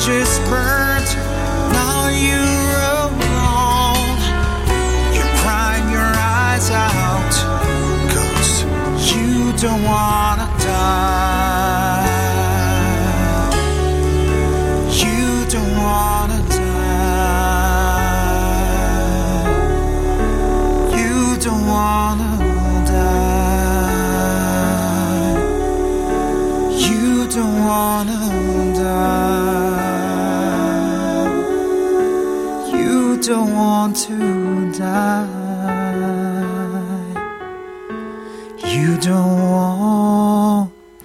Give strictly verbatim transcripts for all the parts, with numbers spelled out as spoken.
bridges burnt, now you're alone. You're crying your eyes out, 'cause you don't wanna die. You don't wanna die. You don't wanna die. You don't wanna die. You don't want to die. You don't want.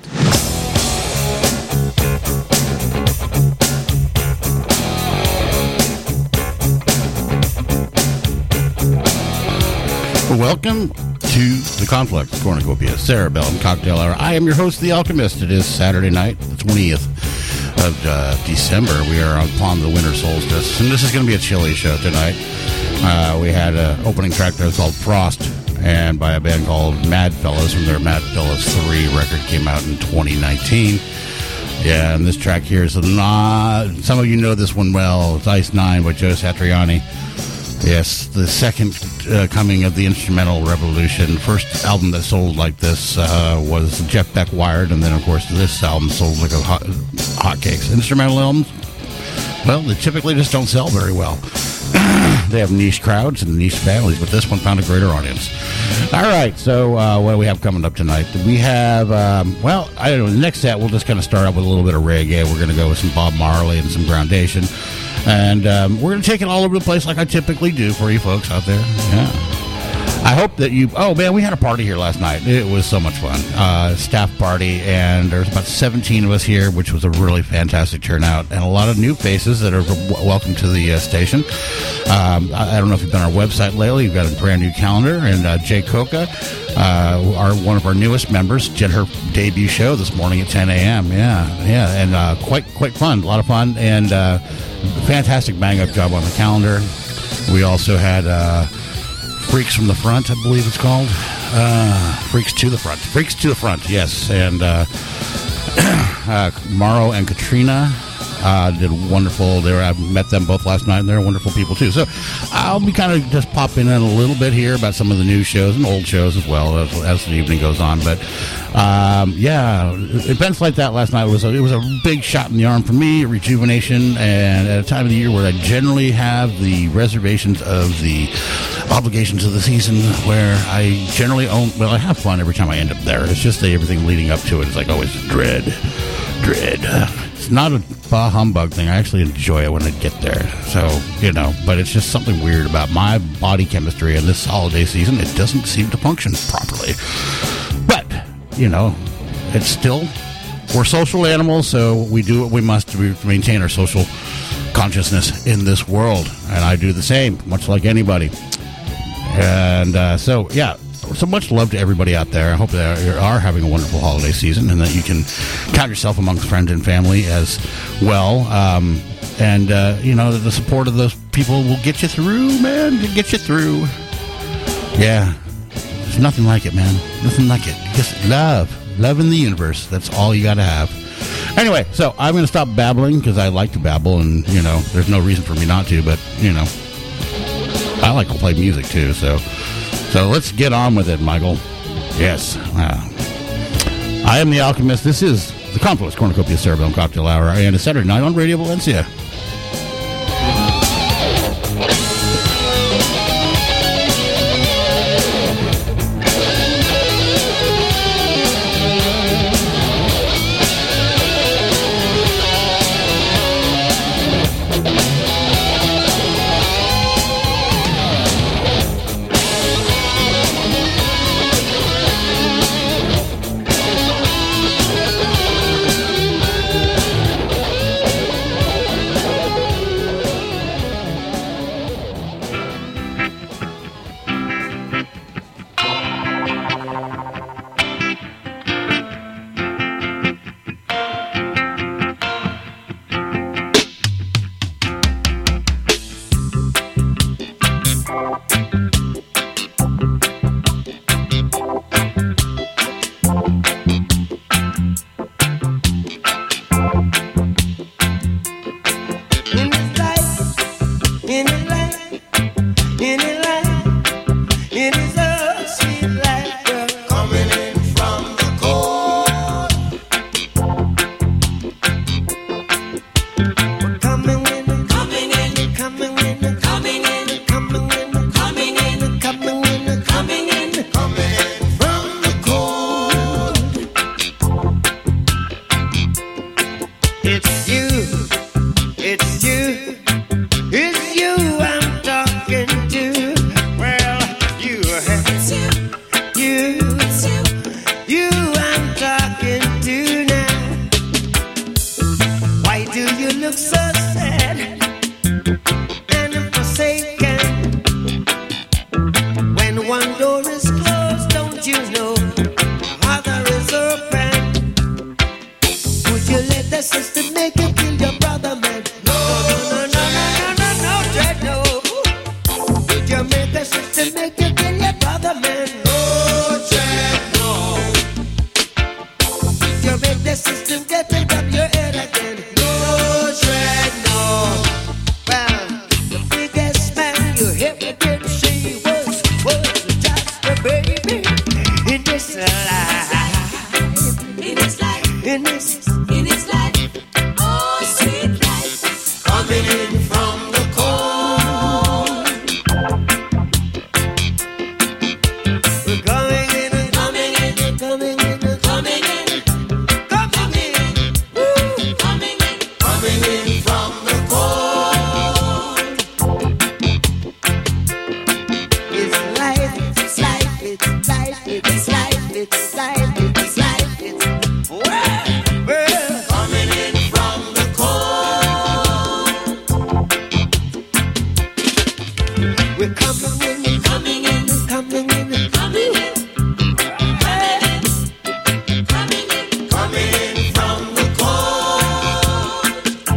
Welcome to the Conflict Cornucopia Cerebellum Cocktail Hour. I am your host, The Alchemist. It is Saturday night, the twentieth of uh, December. We are upon the winter solstice, and this is going to be a chilly show tonight. Uh, we had an opening track there called Frost, and by a band called Mad Fellas from their Mad Fellas three record, came out in twenty nineteen. Yeah, and this track here is not, some of you know this one well. It's Ice Nine by Joe Satriani. Yes, the second uh, coming of the instrumental revolution. First album that sold like this uh, was Jeff Beck Wired, and then, of course, this album sold like a hot, hotcakes. Instrumental albums, well, they typically just don't sell very well. They have niche crowds and niche families, but this one found a greater audience. All right, so uh, what do we have coming up tonight? We have, um, well, I don't know, the next set, we'll just kind of start out with a little bit of reggae. We're going to go with some Bob Marley and some Groundation. And um, we're going to take it all over the place like I typically do for you folks out there. Yeah. I hope that you... Oh, man, we had a party here last night. It was so much fun. Uh, staff party, and there's about seventeen of us here, which was a really fantastic turnout, and a lot of new faces that are w- welcome to the uh, station. Um, I, I don't know if you've been on our website lately. You've got a brand new calendar, and uh, Jay Coca, uh, our, one of our newest members, did her debut show this morning at ten a.m. Yeah, yeah, and uh, quite, quite fun. A lot of fun, and... Uh, fantastic bang-up job on the calendar. We also had uh, Freaks from the Front, I believe it's called. Uh, Freaks to the Front. Freaks to the Front, yes. And uh, uh, Mauro and Katrina uh, did wonderful. They were, I met them both last night, and they're wonderful people, too. So I'll be kind of just popping in a little bit here about some of the new shows and old shows as well as, as the evening goes on. But, um, yeah, events like that last night, was a, it was a big shot in the arm for me, a rejuvenation, and at a time of the year where I generally have the reservations of the obligations of the season, where I generally own, well, I have fun every time I end up there. It's just that everything leading up to it is like always dread, dread. It's not a bah humbug thing. I actually enjoy it when I get there. So, you know, but it's just something weird about my body chemistry in this holiday season. It doesn't seem to function properly. But, you know, it's still, we're social animals, so we do what we must to maintain our social consciousness in this world. And I do the same, much like anybody. And uh, so, yeah. So much love to everybody out there. I hope that you are having a wonderful holiday season, and that you can count yourself amongst friends and family as well. Um, and, uh, you know, the support of those people will get you through, man. Get you through. Yeah. There's nothing like it, man. Nothing like it. Just love. Love in the universe. That's all you got to have. Anyway, so I'm going to stop babbling, because I like to babble, and, you know, there's no reason for me not to, but, you know, I like to play music, too, so... So let's get on with it, Michael. Yes. Uh, I am The Alchemist. This is the Confluence Cornucopia Cerebellum Cocktail Hour, and it's Saturday night on Radio Valencia. this life, in this life, in this, in this life, oh sweet life, coming in from the cold. We're coming in, coming in, coming in, coming in, coming in, woo, coming in, coming in from the cold. It's life, it's life, it's life, it's life, it's life, it's life, it's well, well, coming in from the cold. We're coming in, coming in, coming in, coming in, coming in, coming in from the cold.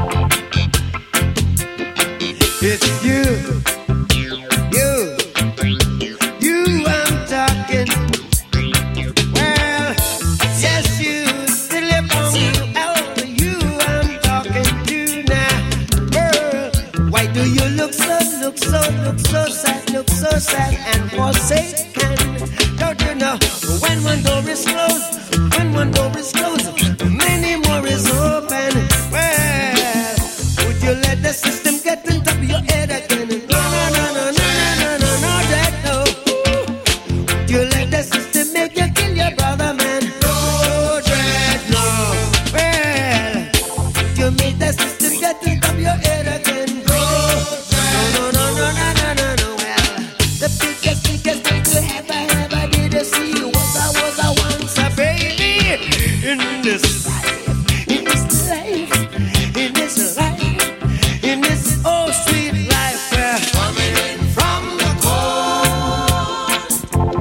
It's you, you, you I'm talking. Well, yes, you, telephone, oh, you I'm talking to now. Girl, why do you look so, look so, look so sad, look so sad and forsaken? Don't you know when one door is closed, when one door is closed, many more is open. Well, would you let the system get on top of your head again? No, no, no, no, no, no, no, no, no, that no. Would you let the system make you kill your brother, man? No, dread, no. Well, would you make the system get on top of your head again? No, no, no, no, no, no, no, no, no. Well, the biggest, biggest thing you ever, ever did see was I was I once a baby in this life, in this life, in this life, in this oh sweet life. We're coming in from the cold.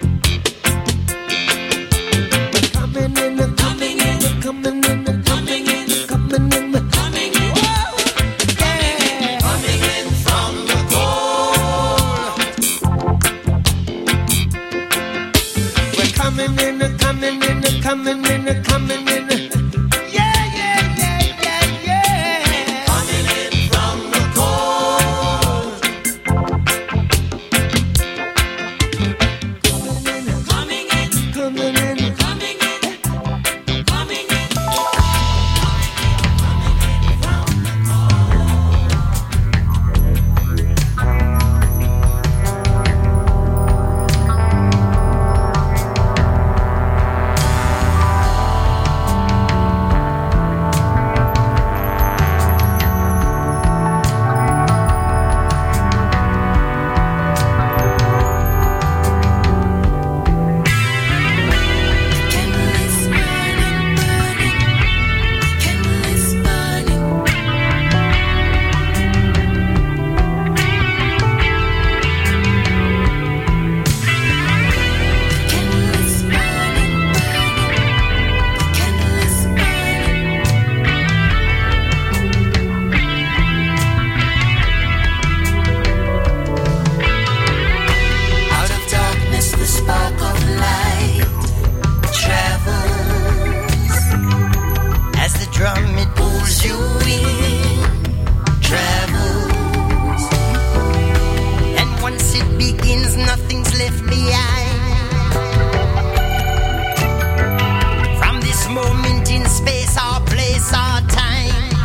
We're coming in, coming in, coming in, coming in, coming in, coming in. Whoa, yeah, coming in from the cold. We're coming in, coming in, coming in, coming in. Yeah, yeah, yeah, yeah, yeah. Coming in from the cold. Coming in, coming in, coming in, coming in. Out of darkness, the spark of light travels. As the drum it pulls you in, travels. And once it begins, nothing's left behind. From this moment in space or place or time.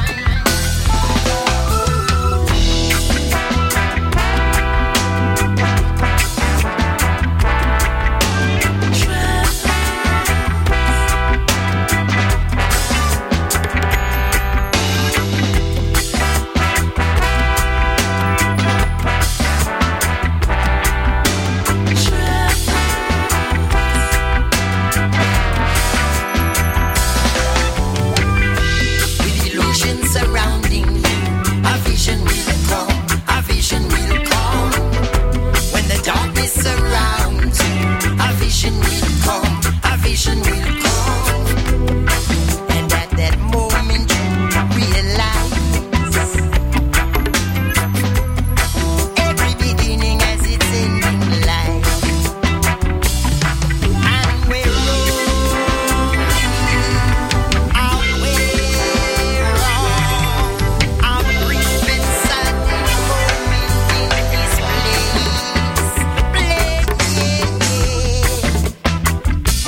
With illusion surrounding you, a vision will come, a vision will come. When the darkness surrounds you, a vision will come, a vision will come. And at that moment you realize every beginning has its ending life. And we're rolling our way wrong, our brief and sudden moment in this place, place.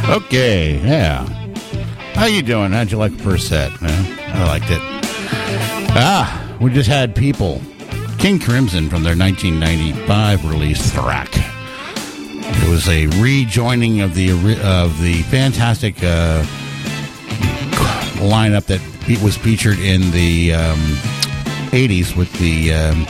Okay, yeah. How you doing? How'd you like the first set? Uh, I liked it. Ah, we just had People. King Crimson from their nineteen ninety-five release, Thrak. It was a rejoining of the of the fantastic uh, lineup that was featured in the um, eighties with the um,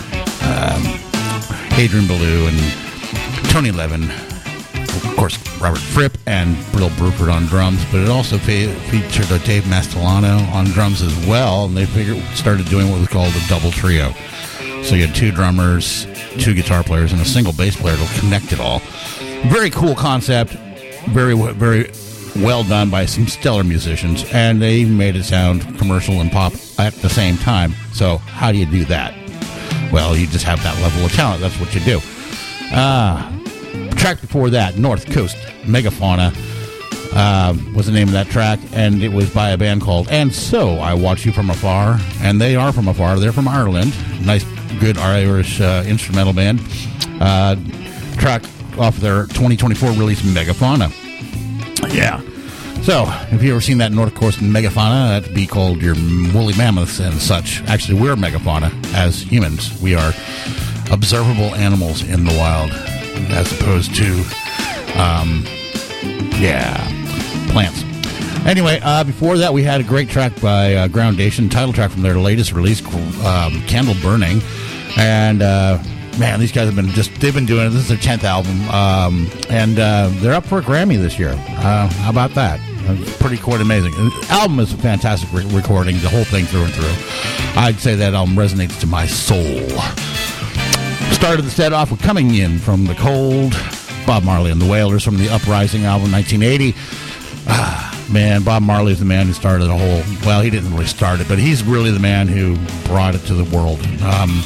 um, Adrian Belew and Tony Levin. Of course, Robert Fripp and Bill Bruford on drums, but it also fe- featured a Dave Mastelano on drums as well, and they figured, started doing what was called a double trio. So you had two drummers, two guitar players, and a single bass player to connect it all. Very cool concept, very, very well done by some stellar musicians, and they made it sound commercial and pop at the same time. So how do you do that? Well, you just have that level of talent. That's what you do. Ah... Uh, track before that, North Coast Megafauna, uh, was the name of that track, and it was by a band called And So I Watch You From Afar, and they are from afar. They're from Ireland. Nice, good Irish uh, instrumental band. Uh, track off their twenty twenty-four release, Megafauna. Yeah. So, if you've ever seen that North Coast Megafauna, that'd be called your woolly mammoths and such. Actually, we're Megafauna as humans. We are observable animals in the wild, as opposed to, um, yeah, plants. Anyway, uh, before that, we had a great track by uh, Groundation, title track from their latest release, um, Candle Burning. And, uh, man, these guys have been just, they've been doing it. This is their tenth album. Um, and uh, they're up for a Grammy this year. Uh, how about that? It's pretty quite amazing. The album is a fantastic re- recording, the whole thing through and through. I'd say that album resonates to my soul. Started the set off with Coming In from the Cold, Bob Marley and the Wailers from the Uprising album, nineteen eighty. Ah, man, Bob Marley is the man who started the whole, well, he didn't really start it, but he's really the man who brought it to the world. Um,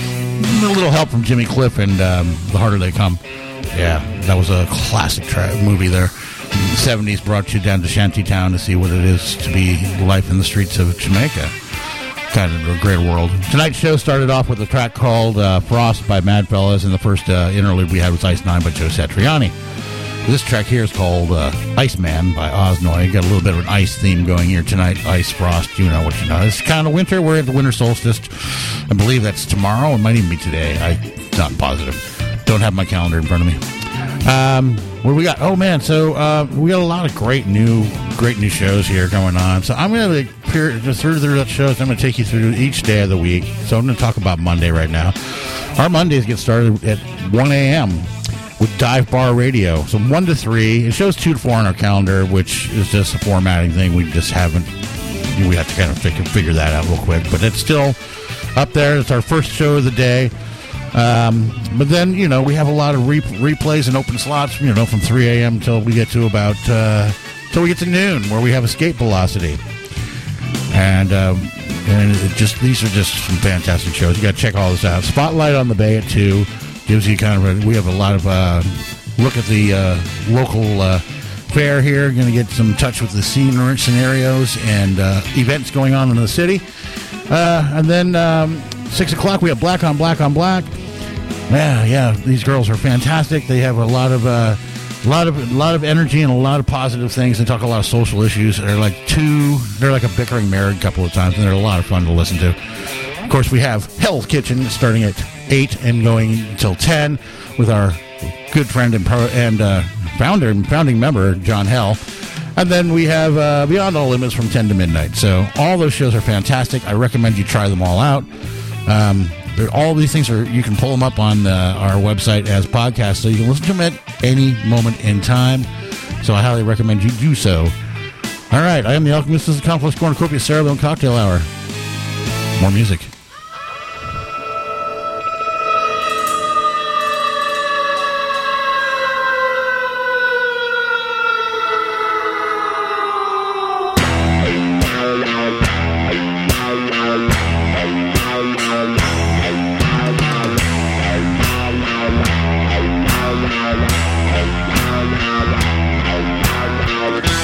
a little help from Jimmy Cliff and um, The Harder They Come. Yeah, that was a classic tra- movie there. In the seventies brought you down to Shantytown to see what it is to be life in the streets of Jamaica. Kind of a great world. Tonight's show started off with a track called uh, Frost by Madfellas, and the first uh, interlude we had was Ice Nine by Joe Satriani. This track here is called uh, Iceman by Osnoy. Got a little bit of an ice theme going here tonight. Ice, frost, you know what you know. It's kind of winter. We're at the winter solstice. I believe that's tomorrow. It might even be today. I'm not positive. Don't have my calendar in front of me. Um, what do we got? Oh, man. So uh, we got a lot of great new great new shows here going on. So I'm going to peer just through the shows. I'm going to take you through each day of the week. So I'm going to talk about Monday right now. Our Mondays get started at one a.m. with Dive Bar Radio. So one to three. It shows two to four on our calendar, which is just a formatting thing. We just haven't, we have to kind of figure, figure that out real quick. But it's still up there. It's our first show of the day. Um, but then, you know, we have a lot of re- replays and open slots, you know, from three a.m. until we get to about, uh, till we get to noon, where we have Escape Velocity. And, um, and it just, these are just some fantastic shows. You got to check all this out. Spotlight on the Bay at two gives you kind of a, we have a lot of, uh, look at the, uh, local, uh, fair here. Going to get some touch with the scene scenarios and, uh, events going on in the city. Uh, and then, um, six o'clock, we have Black on Black on Black. Yeah, yeah, these girls are fantastic. They have a lot of, uh, a lot of, a lot of energy and a lot of positive things. They talk a lot of social issues. They're like two, they're like a bickering married couple of times, and they're a lot of fun to listen to. Of course, we have Hell's Kitchen starting at eight and going until ten with our good friend and pro, and uh, founder and founding member, John Hell. And then we have uh, Beyond All Limits from ten to midnight. So all those shows are fantastic. I recommend you try them all out. Um, all these things are, you can pull them up on uh, our website as podcasts, so you can listen to them at any moment in time. So I highly recommend you do so. All right, I am the Alchemist. This is the Complex Cornucopia Cerebellum Cocktail Hour. More music.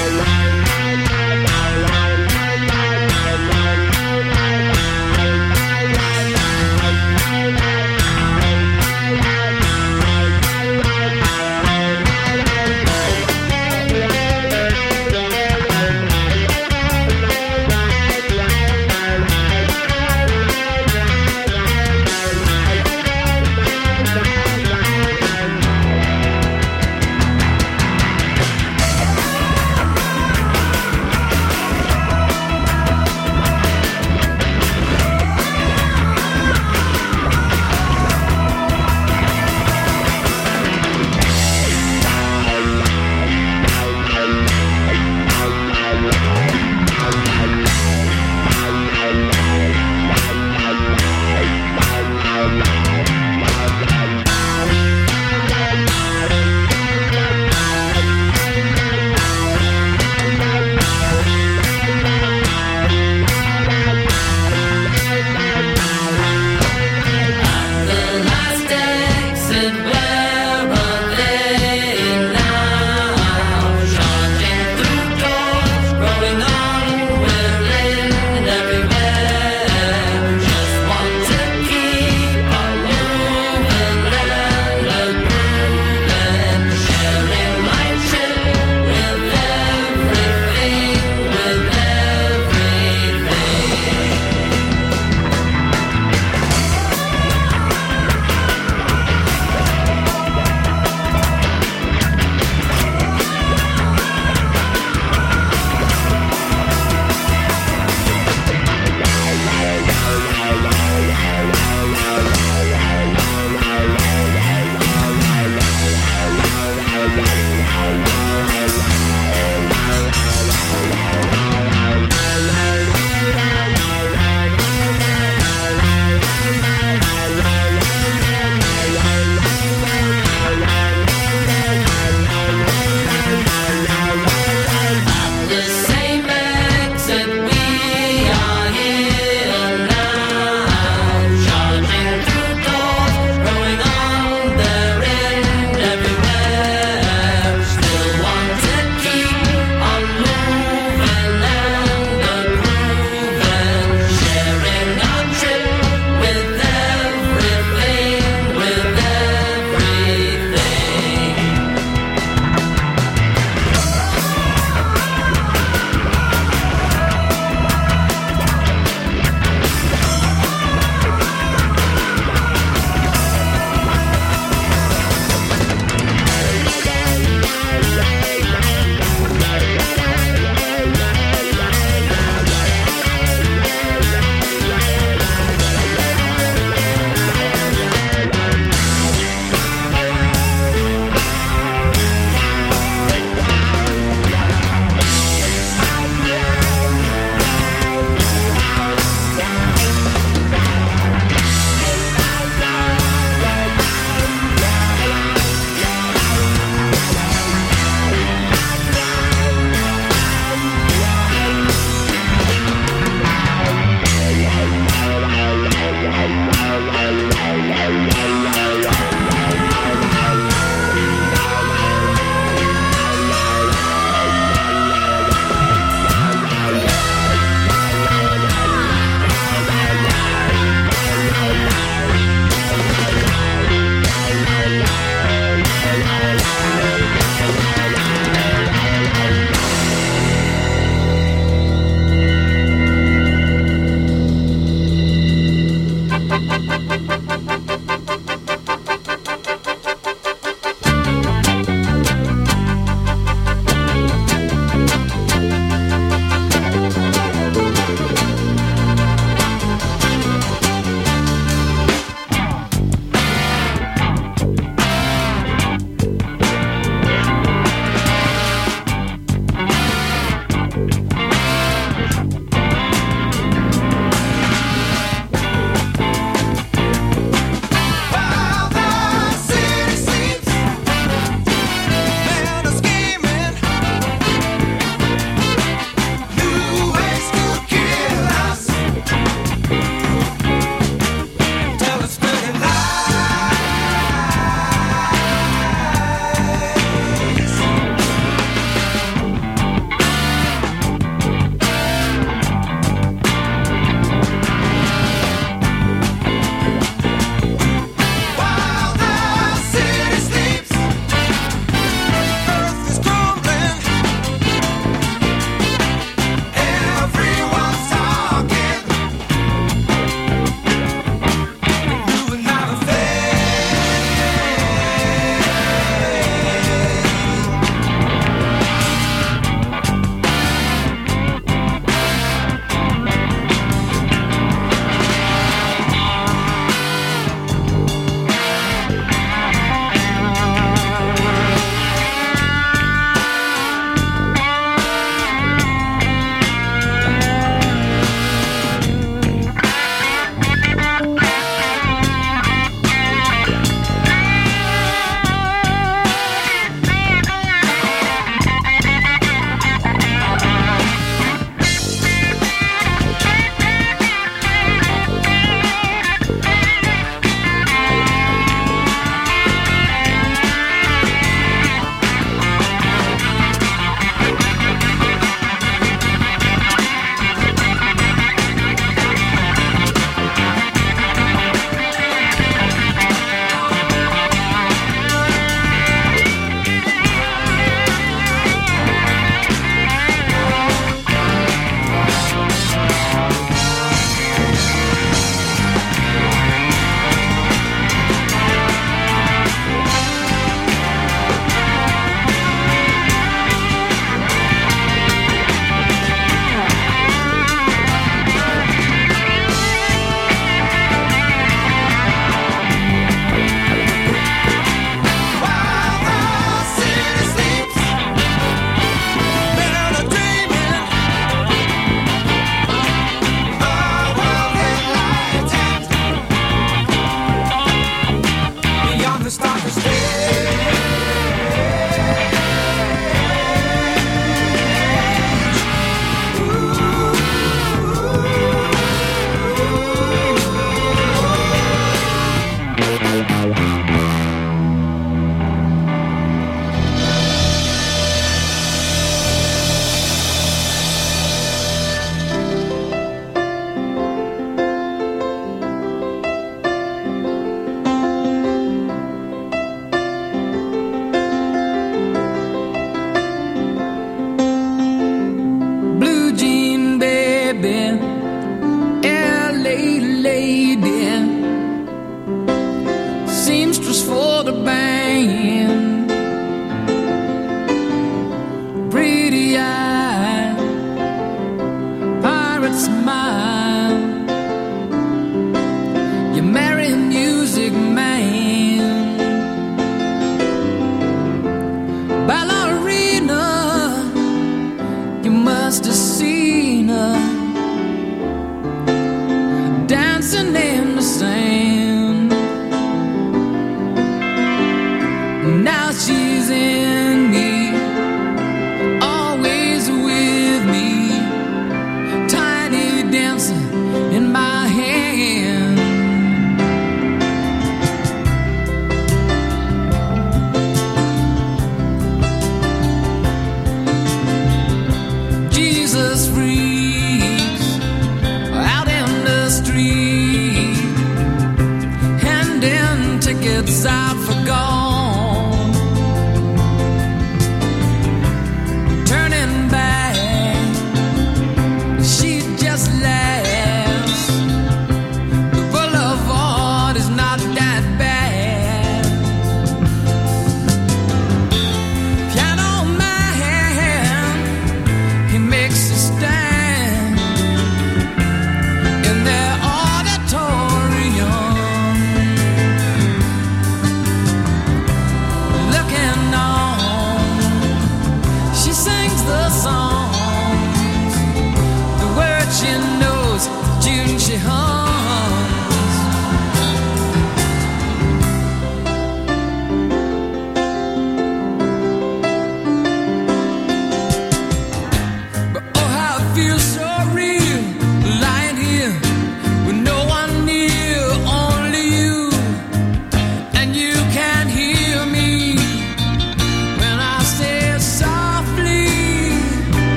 Bye. Now she's in me, always with me, tiny dancing in my hand. Jesus freaks out in the street, handing tickets out for gone.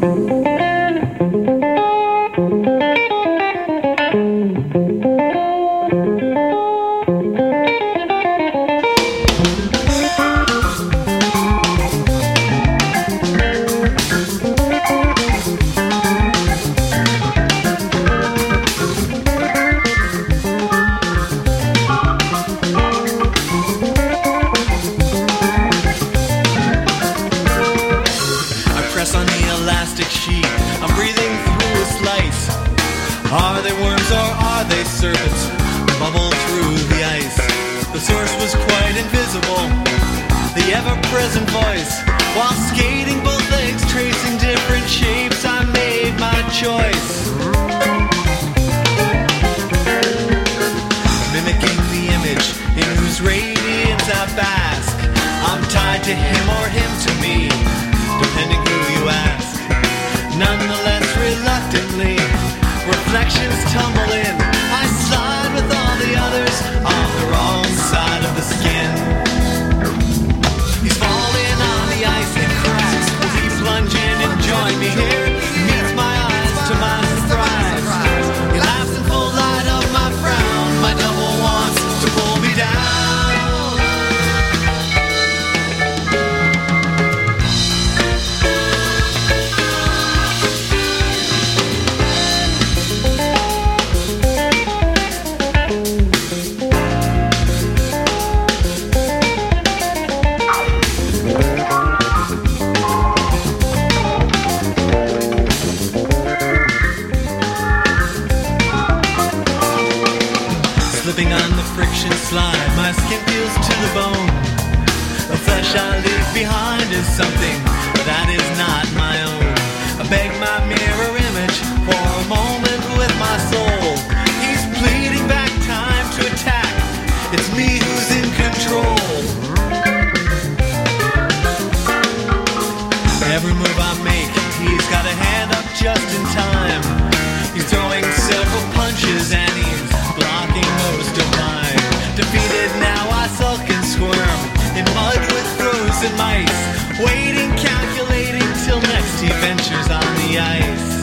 Waiting, calculating till next he ventures on the ice.